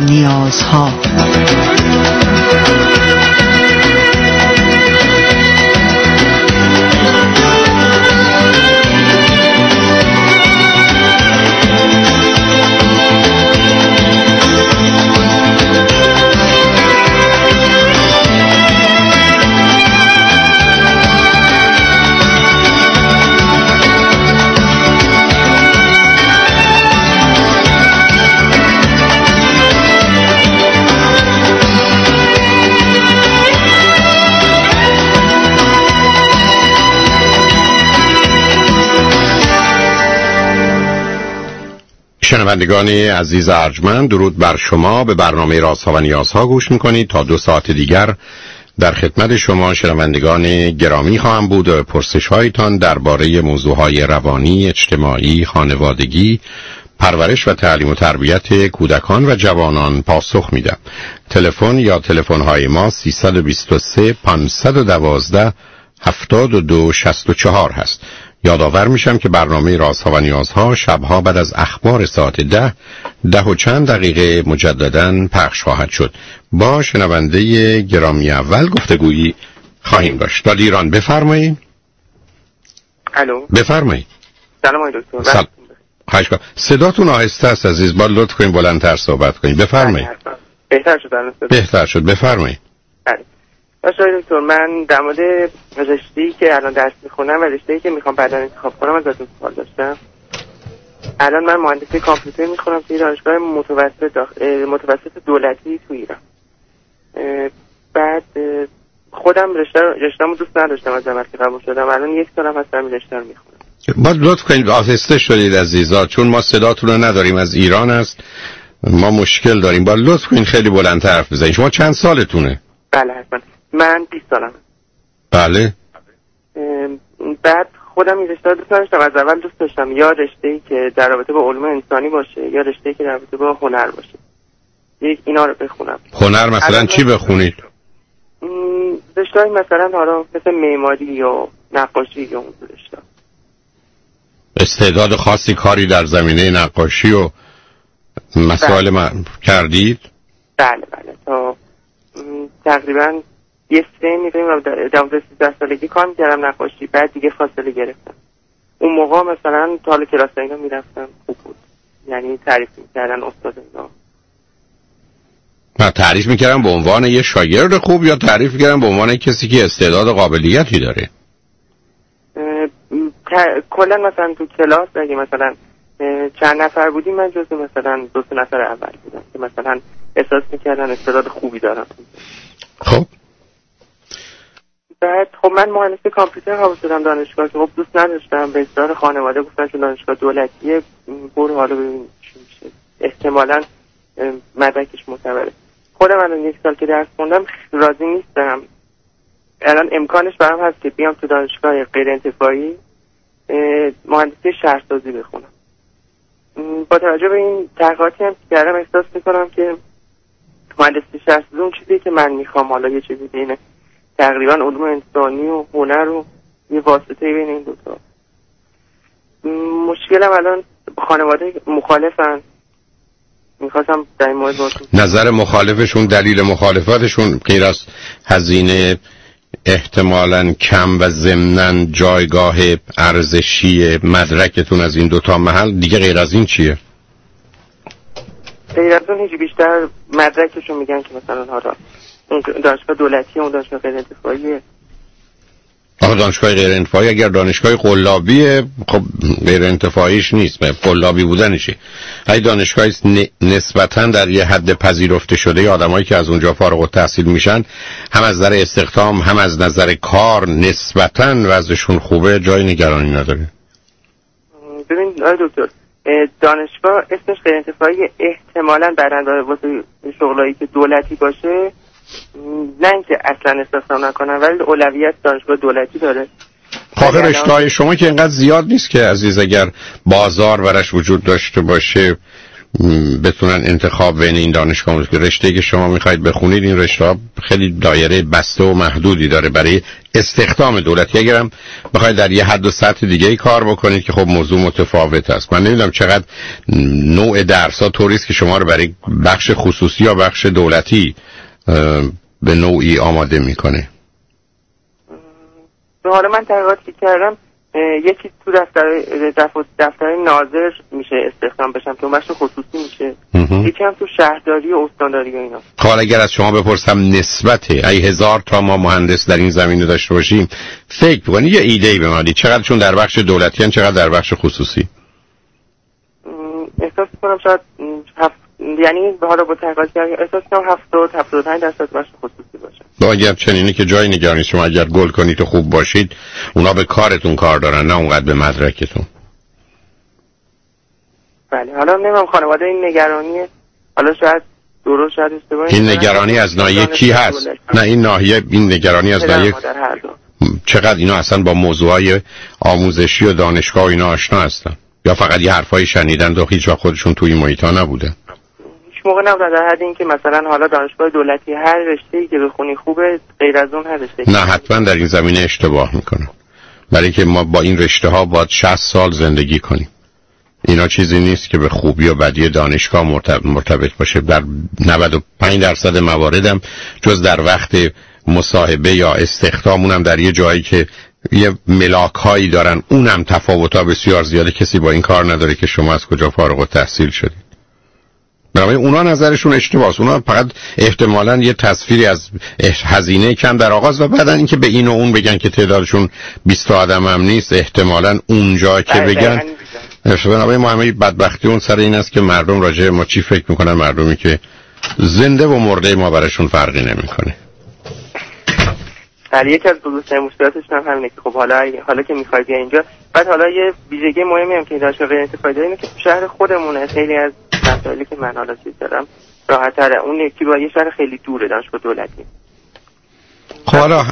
نیازها. شنوندگان عزیز ارجمند، درود بر شما. به برنامه رازها و نیازها گوش میکنید. تا 2 ساعت دیگر در خدمت شما شنوندگان گرامی خواهم بود و پرسش هایتان درباره موضوعهای روانی، اجتماعی، خانوادگی، پرورش و تعلیم و تربیت کودکان و جوانان پاسخ میدم. تلفن یا تلفن های ما 323 512 7264 هست. یادآور میشم که برنامه رازها و نیازها شبها بعد از اخبار ساعت 10 و چند دقیقه مجدداً پخش خواهد شد. با شنونده گرامی اول گفتگویی خواهیم داشت. در ایران بفرمایید. الو، بفرمایید. سلام آقای دکتر. صداتون آهسته است عزیز، با لطف کنید بلندتر صحبت کنید. بفرمایید. بهتر شد الان؟ بهتر شد، بفرمایید. آقای دکتر، من در مورد رشته‌ای که الان درس میخونم و رشته‌ای که میخوام بعدا انتخاب کنم ازتون سوال داشتم. الان من مهندسی کامپیوتر میخونم توی دانشگاه متوسط دولتی تو ایران. بعد خودم رشته‌مو دوست نداشتم از اول که قبول شدم. الان 1 سالم هست این رشته رو میخونم. باید لطف کنید آهسته شدید عزیزا، چون ما صداتون رو نداریم، از ایران است، ما مشکل داریم. باید لطف کنید خیلی بلند حرف بزنید. شما چند سالتونه؟ بله حتما. من 20 سالمه. بله. بعد خودم این رشته رو دوست داشتم، از اول دوست داشتم یا رشته‌ای که در رابطه با علوم انسانی باشه یا رشته‌ای که در رابطه با هنر باشه. اینا رو بخونم. هنر مثلا چی بخونید؟ رشته‌ای مثلا حالا مثل معماری یا نقاشی یا اون رشته. استعداد خاصی کاری در زمینه نقاشی و مسائل کردید؟ بله. تا تقریبا یه سنی و 12-13 سالگی کار می‌کردم نقاشی. بعد دیگه فاصله گرفتم. اون موقع مثلا تا حالا کلاس اینا میرفتم، خوب بود. یعنی تعریف می‌کردن استاد اینا. من تعریف می‌کردم به عنوان یه شاگرد خوب یا تعریف می‌کردم به عنوان کسی که استعداد و قابلیتی داره؟ کلا مثلا تو کلاس اگه مثلا چند نفر بودیم من جزو مثلا 2-3 نفر اول بودم که مثلا احساس می‌کردن استعداد خوبی دارم. خب بعد خب من مهندسی کامپیوتر قبول شدم دانشگاه که خب دوست نداشتم. به اصرار خانواده گفتن که دانشگاه دولتیه، برو حالا ببین چی میشه، احتمالاً مدرکش معتبره. خودم الان 1 سال که درس خوندم راضی نیستم. الان امکانش برام هست که بیام تو دانشگاه غیر انتفاعی مهندسی شهرسازی بخونم. با توجه به این تحقیقاتی هم که کردم احساس میکنم که مهندسی شهرسازی اون چیزی که من میخوام، حالا یه چیزی بین تقریبا علوم انسانی و هنر و یه واسطه بین این دوتا. مشکلم الان خانواده مخالفن. میخواستم در این مورد باهاتون نظر مخالفشون، دلیل مخالفتشون غیر از هزینه احتمالاً کم و ضمناً جایگاه ارزشی مدرکتون از این دوتا محل، دیگه غیر از این چیه؟ غیر از اون هیچ بیشتر مدرکشون میگن که مثلا حالا اون دانشگاه دولتی اون دانشگاه غیر انتفاعیه. دانشگاه غیر انتفاعی اگر دانشگاه قلابیه خب غیر انتفاعیش نیست، قلابی بودنشه. اگه دانشگاه نسبتاً در یه حد پذیرفته شده، آدمایی که از اونجا فارغ التحصیل میشن هم از نظر استخدام هم از نظر کار نسبتاً وضعشون خوبه، جای نگرانی نداره. ببین آقای دکتر، دانشگاه اسمش غیر انتفاعی احتمالاً برنده واسه شغلایی که دولتی باشه، نه اینکه اصلا استخدام نکنن، ولی اولویت دانشگاه دولتی داره. آخه رشته‌های شما که اینقدر زیاد نیست که عزیز، اگر بازار برش وجود داشته باشه بتونن انتخاب بین این دانشگاه که رشته‌ای که شما میخواید بخونید، این رشته‌ها خیلی دایره بسته و محدودی داره برای استخدام دولتی. اگرم بخواید در یه حد و سطح دیگه کار بکنید که خب موضوع متفاوت است. من نمیدونم چقدر نوع درس‌ها طوریست که شما رو برای بخش خصوصی یا بخش دولتی به نوعی آماده میکنه. حالا من تحقیقاتی کردم یکی تو دفتر ناظر میشه استخدام بشم که بخش خصوصی میشه، یکی هم تو شهرداری و استانداری و اینا. حالا اگر از شما بپرسم نسبت ای 1000 تا ما مهندس در این زمینه داشته باشیم، فکر کنید یه ایده‌ای به ما بدید چقدر چون در بخش دولتی ان چقدر در بخش خصوصی؟ احساس کنم شاید یعنی حالا با تحقیقات احساس کنم 70-75% بخش خصوصی باشه. اگر چنینه که جای نگرانی شما اگر گل کنید و خوب باشید اونا به کارتون کار دارن نه اونقدر به مدرکتون. بله حالا نمیدونم خانواده این نگرانیه، حالا شاید درست شاید اشتباه. این نگرانی از ناحیه کی هست؟ نه این نگرانی از ناحیه چقدر اینا اصلا با موضوعای آموزشی و دانشگاه و اینا آشنا هستن یا فقط یه حرفای شنیدن و هیچ وقت خودشون توی این محیطا نبودن؟ موقع نبودن در حد این که مثلا حالا دانشگاه دولتی هر رشته‌ای که بخونی خوبه، غیر از اون هر رشته‌ای. نه حتما در این زمینه اشتباه میکنن، برای که ما با این رشته ها باید 60 سال زندگی کنیم. اینا چیزی نیست که به خوبی و بدی دانشگاه مرتبط باشه. در 95% مواردم جز در وقت مصاحبه یا استخدامونم در یه جایی که یه ملاک هایی دارن اونم تفاوت‌ها بسیار زیاده، کسی با این کار نداره که شما از کجا فارغ التحصیل شدید. برای اونا نظرشون اشتباهه. اونا فقط احتمالاً یه تصویری از هزینه کم در آغاز و بعدن اینکه به این و اون بگن که تعدادشون 20 آدم هم نیست، احتمالاً اونجا که بگن بنابراین محمدی بدبختی اون سر این است که مردم راجع ما چی فکر میکنن، مردمی که زنده و مرده ما براشون فرقی نمیکنه. ولی یکی از بزرگترین مشکلاتش هم همینه که خب حالا که میخوای بیا اینجا، بعد حالا یه ویژگی مهمی هم که دانشگاه غیر انتفاعی داره اینه که تو شهر خودمونه خیلی از مسائلی که من حالا چیز دارم راحت‌تره. اون یکی با یه شهر خیلی دوره دانشگاه دولتی. خب حالا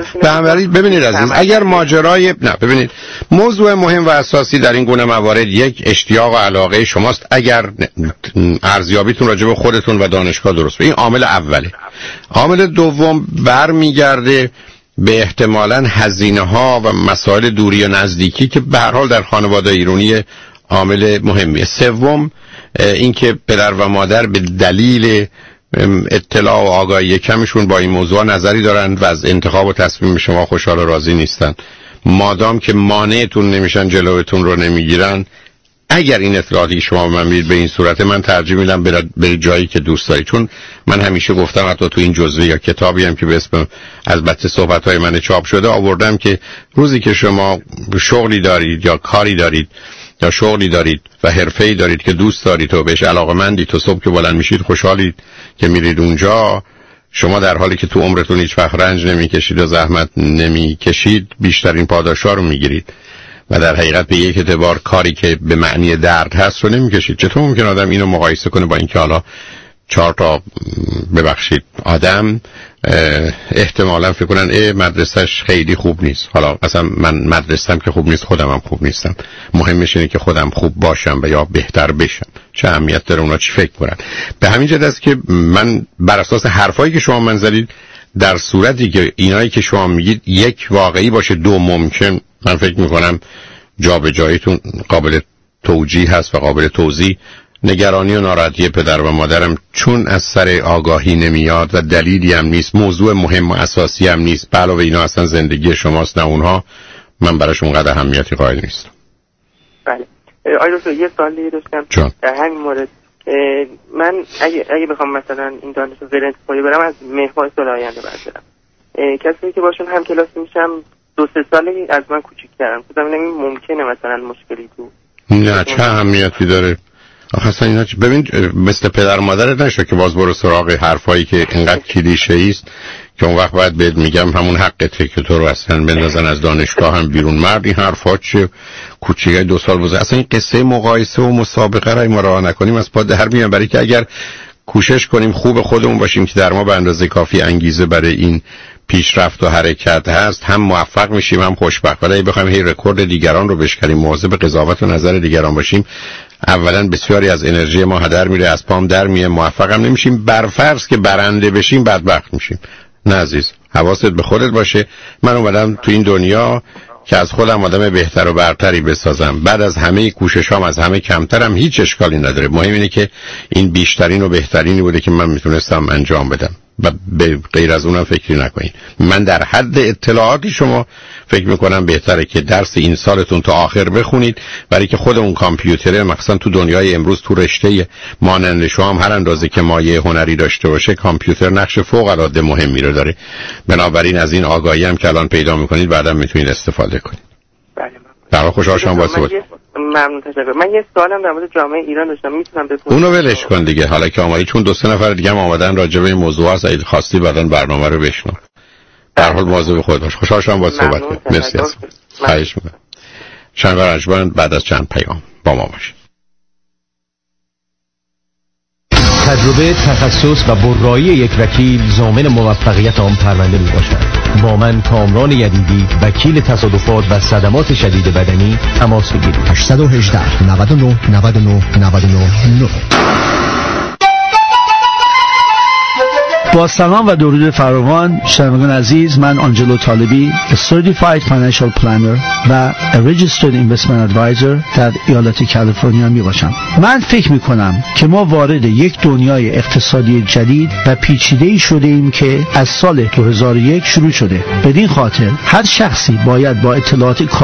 ببینید عزیز، اگر ماجرای ببینید موضوع مهم و اساسی در این گونه موارد یک اشتیاق و علاقه شماست. اگر ارزیابیتون راجع به خودتون و دانشگاه درست این عامل اوله. عامل دوم برمیگرده به احتمالاً هزینه‌ها و مسائل دوری و نزدیکی که به هر حال در خانواده ایرانی عامل مهمیه. سوم اینکه پدر و مادر به دلیل اطلاع و آگاهی کمشون با این موضوع نظری دارن و از انتخاب و تصمیم شما خوشحال و راضی نیستن. مادام که مانعتون نمیشن، جلوتون رو نمیگیرن، اگر این اطلاعاتی شما به من میدید به این صورت، من ترجیح میدم برید جایی که دوست دارید. چون من همیشه گفتم حتی تو این جزوه یا کتابی هم که به اسم البته صحبت‌های من چاپ شده آوردم که روزی که شما شغلی دارید یا کاری دارید یا شغلی دارید و حرفه‌ای دارید که دوست دارید و بهش علاقه‌مندید، تو صبح که بلند میشید خوشحالید که میرید اونجا، شما در حالی که تو عمرتون هیچ وقت رنج نمیکشید و زحمت نمیکشید بیشترین پاداشا رو میگیرید و در حقیقت به یک اعتبار کاری که به معنی درد هست رو نمیکشید. چطور ممکن آدم اینو مقایسه کنه با اینکه حالا 4 تا ببخشید آدم احتمالاً فکر کنن مدرسهش خیلی خوب نیست، حالا اصلا من مدرسه‌ام که خوب نیست خودم هم خوب نیستم، مهمش اینه که خودم خوب باشم و یا بهتر بشم. چه اهمیت داره اونا چی فکر کنن؟ به همین جهت است که من بر اساس حرفایی که شما من زدید، در صورتی که اینایی که شما میگید یک واقعی باشه، دو ممکن، من فکر میکنم جابجاییتون قابل توجیه هست و قابل توضیح. نگرانی و ناراحتی پدر و مادرم چون از سر آگاهی نمیاد و دلیلی هم نیست، موضوع مهم و اساسی هم نیست، به علاوه اینا اصلا زندگی شماست نه اونها، من براش اونقدر اهمیتی قائل نیستم. بله آیا دکتر یه سوالی داشتم در همین مورد. من اگه بخوام مثلا این دانشگاه غیر انتفاعی برم از مهر سال آینده برم، کسی که باشون هم کلاس میشم 2-3 سالی از من کوچیک‌ترن، خودم نمی‌دونم ممکنه مثلا مشکلی تو نه چه اهمیتی داره اصلا اینا. ببین مثل پدر مادرت نشه که باز برو سراغ حرفایی که اینقدر کلیشه‌ای است که اون وقت باید بهت میگم همون حقته که تو رو اصلا بندازن از دانشگاه هم بیرون. مرد این حرفا چه کوچیکه 2 سال بوده. اصلا این قصه مقایسه و مسابقه را ما راه نکنیم از پا در میان، برای که اگر کوشش کنیم خوب خودمون باشیم که در ما به اندازه کافی انگیزه برای این پیشرفت و حرکت هست، هم موفق میشیم هم خوشبخت. ولی بخوایم هی رکورد دیگران رو بشکنیم، مواظب قضاوت و نظر دیگران باشیم، اولا بسیاری از انرژی ما هدر میره، از پام در میه، موفقم نمیشیم. برفرض که برنده بشیم بدبخت میشیم. نه عزیز، حواست به خودت باشه. من اومدم تو این دنیا که از خودم آدم بهتر و برتری بسازم. بعد از همه کوششام از همه کمترم، هیچ اشکالی نداره. مهم اینه که این بیشترین و بهترینی بوده که من میتونستم انجام بدم و به غیر از اونم فکری نکنین. من در حد اطلاعاتی شما فکر میکنم بهتره که درس این سالتون تا آخر بخونید، برای که خود اون کامپیوتره مثلا تو دنیای امروز تو رشته مانند شما هم هر اندازه که مایه هنری داشته باشه، کامپیوتر نقش فوق العاده مهمی رو داره. بنابراین از این آگاهی هم که الان پیدا میکنید بعدا میتونید استفاده کنید. بله. در خوشحال شدم با صحبت. ممنون، تشکر. من یه سوالم در مورد جامعه ایران داشتم، میتونم بپرسم؟ اونو ولش کن دیگه، حالا که آمدی، چون 2-3 نفر دیگه هم آمدن راجع به این موضوع هست. اگه خواستی بعداً برنامه رو بشنو. در حال مواظب خودت باش. خوشحال شدم با صحبت کنم. مرسی از خواهش می‌کنم. شنوار انجمن بعد از چند پیام با ما باشید. تجربه، تخصص و برایی یک وکیل ضامن موفقیت آن پرونده میباشد. با من کامران یدیدی، وکیل تصادفات و صدمات شدید بدنی، تماس بگیرید. 818 99 99 99 با سلام و درود فراوان شنوندگان عزیز، من آنجلو طالبی، Certified Financial Planner و Registered Investment Advisor در ایالت کالیفرنیا می باشم. من فکر می کنم که ما وارد یک دنیای اقتصادی جدید و پیچیده‌ای شده ایم که از سال 2001 شروع شده. بدین خاطر هر شخصی باید با اطلاعات